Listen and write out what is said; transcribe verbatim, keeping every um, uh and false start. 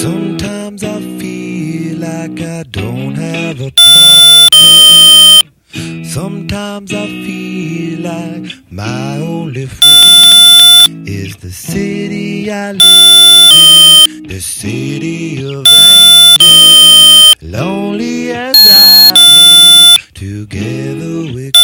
Sometimes I feel like I don't have a problem. Sometimes I feel like my only friend is the city I live in, the city of angels. Lonely as I am, together we